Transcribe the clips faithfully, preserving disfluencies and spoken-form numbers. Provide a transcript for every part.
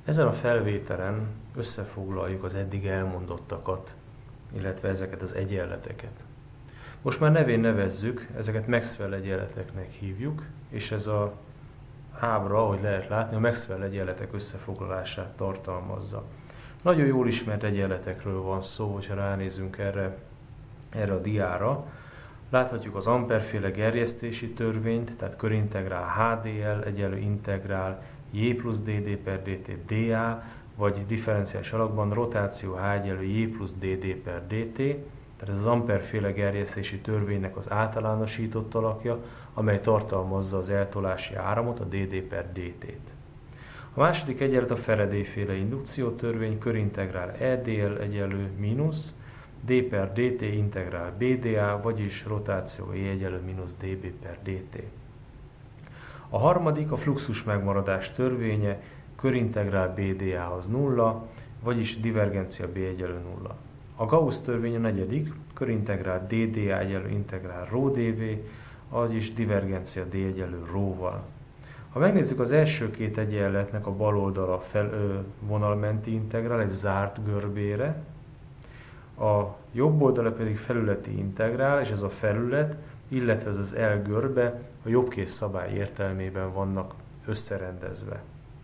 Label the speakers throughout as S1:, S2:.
S1: Ezen a felvételen összefoglaljuk az eddig elmondottakat, illetve ezeket az egyenleteket. Most már nevén nevezzük, ezeket Maxwell egyenleteknek hívjuk, és ez a ábra, ahogy lehet látni, a Maxwell egyenletek összefoglalását tartalmazza. Nagyon jól ismert egyenletekről van szó, hogyha ránézünk erre, erre a diára. Láthatjuk az Ampère-féle gerjesztési törvényt, tehát körintegrál há dé el egyenlő integrál J plusz dd per dt dA, vagy differenciális alakban rotáció H egyenlő J plusz dd per dt, tehát ez az Ampère-féle gerjesztési törvénynek az általánosított alakja, amely tartalmazza az eltolási áramot, a dd per dt-t. A második egyenlet a Faraday-féle indukciótörvény, körintegrál E dl egyenlő mínusz d per dt integrál bda, vagyis rotáció E egyenlő mínusz db per dt. A harmadik a fluxus megmaradás törvénye, körintegrál bda-hoz nulla, vagyis divergencia b egyenlő nulla. A Gauss törvény a negyedik, körintegrál dda egyenlő integrál rho dv, vagyis divergencia d egyenlő rho-val. Ha megnézzük az első két egyenletnek a bal oldala fel, ö, vonalmenti integrál egy zárt görbére, a jobb oldala pedig felületi integrál, és ez a felület, illetve ez az L görbe a jobbkész szabály értelmében vannak összerendezve.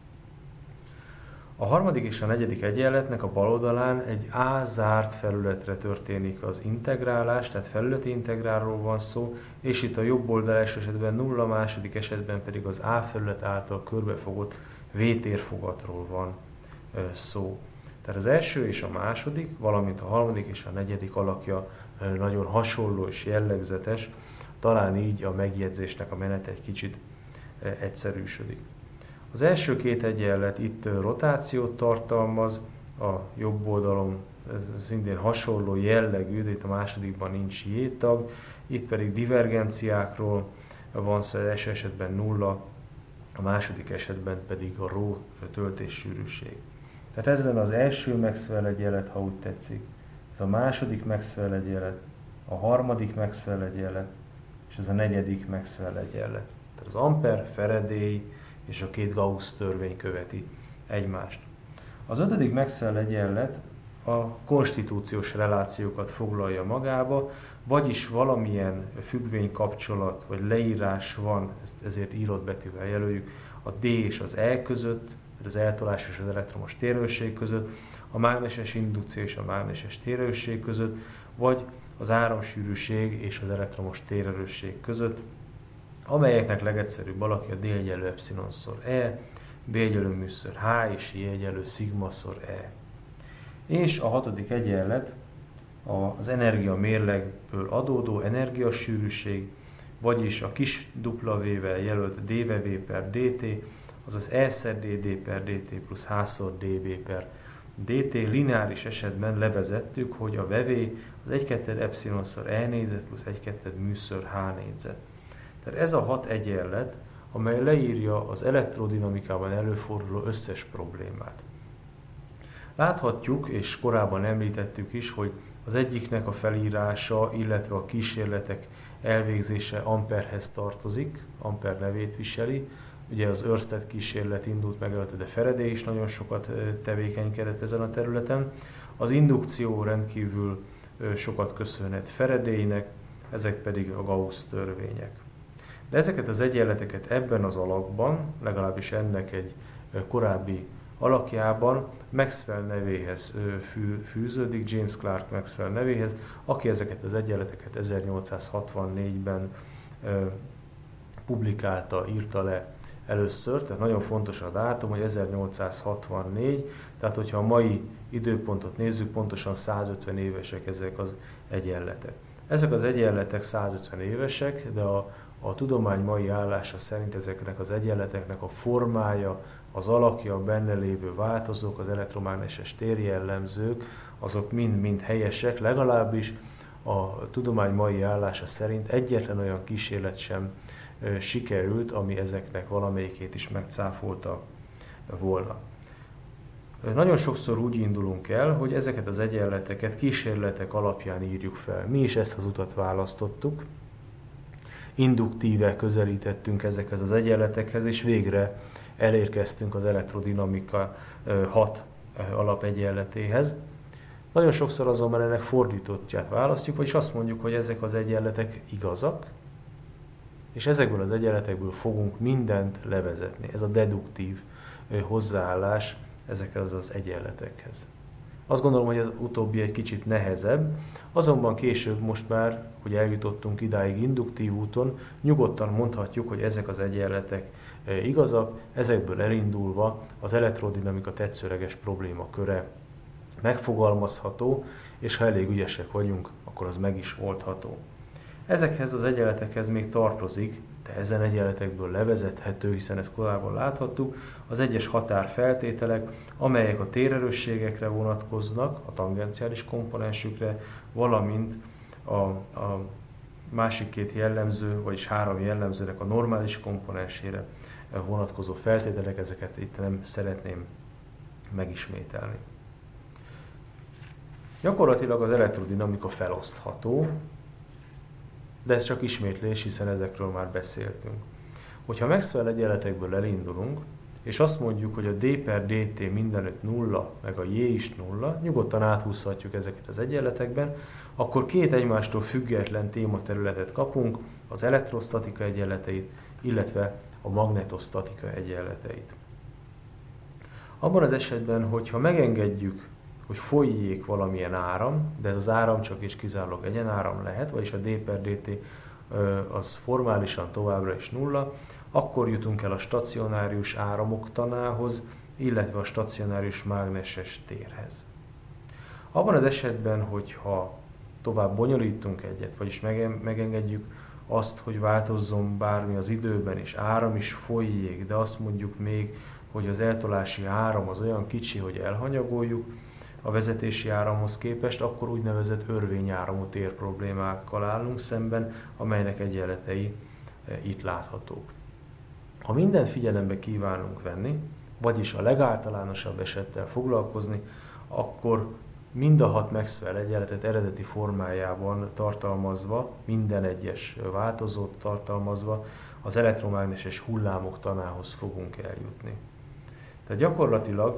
S1: A harmadik és a negyedik egyenletnek a bal oldalán egy A zárt felületre történik az integrálás, tehát felületi integrálról van szó, és itt a jobb oldal első esetben nulla, második esetben pedig az A felület által körbefogott V térfogatról van szó. Tehát az első és a második, valamint a harmadik és a negyedik alakja nagyon hasonló és jellegzetes, talán így a megjegyzésnek a menete egy kicsit egyszerűsödik. Az első két egyenlet itt rotációt tartalmaz, a jobb oldalon szintén hasonló jellegű, de itt a másodikban nincs J-tag, itt pedig divergenciákról van szó, az első esetben nulla, a második esetben pedig a rho töltéssűrűség. Tehát ez lenne az első Maxwell egyenlet, ha úgy tetszik. Ez a második Maxwell egyenlet, a harmadik Maxwell egyenlet, és ez a negyedik Maxwell egyenlet. Tehát az Ampère, Faraday és a két Gauss törvény követi egymást. Az ötödik Maxwell egyenlet a konstitúciós relációkat foglalja magába, vagyis valamilyen függvénykapcsolat vagy leírás van, ezt ezért írott betűvel jelöljük, a D és az E között, az eltolás és az elektromos térerősség között, a mágneses indukció és a mágneses térerősség között, vagy az áramsűrűség és az elektromos térerősség között, amelyeknek legegyszerűbb alakja D egyenlő epsilonszor E, B egyenlő μszor H és I egyenlő szigmaszor E. És a hatodik egyenlet az energia mérlegből adódó energiasűrűség, vagyis a kis W-vel jelölt dV per dt, azaz E-szer dd per dt plusz H-szor dB per dt. Lineáris esetben levezettük, hogy a vevé az egy kettő epsilonszor E négyzet plusz egy kettő μszor H négyzet. Tehát ez a hat egyenlet, amely leírja az elektrodinamikában előforduló összes problémát. Láthatjuk, és korábban említettük is, hogy az egyiknek a felírása, illetve a kísérletek elvégzése Amperehez tartozik, Ampère nevét viseli. Ugye az Ørsted kísérlet indult meg előtte, de Faraday is nagyon sokat tevékenykedett ezen a területen. Az indukció rendkívül sokat köszönhet Faradaynek, ezek pedig a Gauss törvények. De ezeket az egyenleteket ebben az alakban, legalábbis ennek egy korábbi alakjában Maxwell nevéhez fűződik, James Clerk Maxwell nevéhez, aki ezeket az egyenleteket ezernyolcszázhatvannégyben publikálta, írta le először, tehát nagyon fontos a dátum, hogy ezernyolcszázhatvannégy, tehát hogyha a mai időpontot nézzük, pontosan százötven évesek ezek az egyenletek. Ezek az egyenletek százötven évesek, de a, a tudomány mai állása szerint ezeknek az egyenleteknek a formája, az alakja, a benne lévő változók, az elektromágneses térjellemzők, azok mind-mind helyesek, legalábbis a tudomány mai állása szerint egyetlen olyan kísérlet sem ö, sikerült, ami ezeknek valamelyikét is megcáfolta volna. Nagyon sokszor úgy indulunk el, hogy ezeket az egyenleteket kísérletek alapján írjuk fel. Mi is ezt az utat választottuk, induktíve közelítettünk ezekhez az egyenletekhez, és végre elérkeztünk az elektrodinamika hat alapegyenletéhez. Nagyon sokszor azonban ennek fordítottját választjuk, vagyis azt mondjuk, hogy ezek az egyenletek igazak, és ezekből az egyenletekből fogunk mindent levezetni. Ez a deduktív hozzáállás ezekhez az egyenletekhez. Azt gondolom, hogy az utóbbi egy kicsit nehezebb, azonban később most már, hogy eljutottunk idáig induktív úton, nyugodtan mondhatjuk, hogy ezek az egyenletek igazak, ezekből elindulva az elektrodinamika tetszőleges problémaköre megfogalmazható, és ha elég ügyesek vagyunk, akkor az meg is oldható. Ezekhez az egyenletekhez még tartozik, de ezen egyenletekből levezethető, hiszen ezt korábban láthattuk, az egyes határfeltételek, amelyek a térerősségekre vonatkoznak, a tangenciális komponensükre, valamint a, a másik két jellemző, vagyis három jellemzőnek a normális komponensére vonatkozó feltételek, ezeket itt nem szeretném megismételni. Gyakorlatilag az elektrodinamika felosztható, de ez csak ismétlés, hiszen ezekről már beszéltünk. Hogyha Maxwell egyenletekből elindulunk, és azt mondjuk, hogy a d per dt mindenütt nulla, meg a j is nulla, nyugodtan áthúzhatjuk ezeket az egyenletekben, akkor két egymástól független tématerületet kapunk, az elektrosztatika egyenleteit, illetve a magnetosztatika egyenleteit. Abban az esetben, hogyha megengedjük, hogy folyjék valamilyen áram, de ez az áram csak és kizárólag egyenáram lehet, vagyis a d per dt az formálisan továbbra is nulla, akkor jutunk el a stacionárius áramoktanához, illetve a stacionárius mágneses térhez. Abban az esetben, hogyha tovább bonyolítunk egyet, vagyis megengedjük azt, hogy változzon bármi az időben, és áram is folyjék, de azt mondjuk még, hogy az eltolási áram az olyan kicsi, hogy elhanyagoljuk a vezetési áramhoz képest, akkor úgynevezett örvényáramú térproblémákkal állunk szemben, amelynek egyenletei itt láthatók. Ha mindent figyelembe kívánunk venni, vagyis a legáltalánosabb esettel foglalkozni, akkor mind a hat Maxwell egyenletet eredeti formájában tartalmazva, minden egyes változót tartalmazva, az elektromágneses hullámok tanához fogunk eljutni. Tehát gyakorlatilag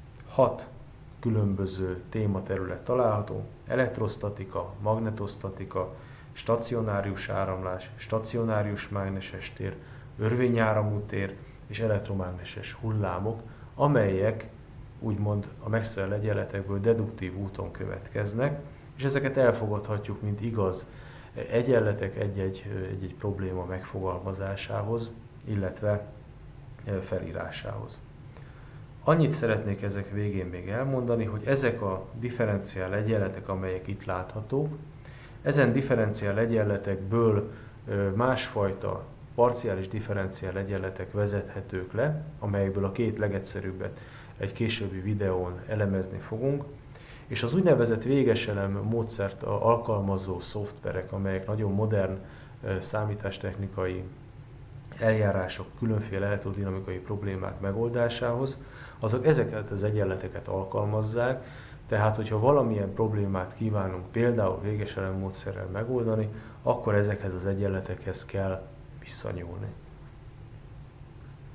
S1: hat különböző tématerület található: elektrosztatika, magnetosztatika, stacionárius áramlás, stacionárius mágneses tér, örvényáramú tér és elektromágneses hullámok, amelyek úgymond a Maxwell egyenletekből deduktív úton következnek, és ezeket elfogadhatjuk, mint igaz egyenletek egy-egy, egy-egy probléma megfogalmazásához, illetve felírásához. Annyit szeretnék ezek végén még elmondani, hogy ezek a differenciál egyenletek, amelyek itt láthatók, ezen differenciál egyenletekből másfajta parciális differenciál egyenletek vezethetők le, amelyekből a két legegyszerűbbet egy későbbi videón elemezni fogunk, és az úgynevezett végeselem módszert alkalmazó szoftverek, amelyek nagyon modern számítástechnikai eljárások különféle elektrodinamikai problémák megoldásához, azok ezeket az egyenleteket alkalmazzák, tehát hogyha valamilyen problémát kívánunk például végeselem módszerrel megoldani, akkor ezekhez az egyenletekhez kell visszanyúlni.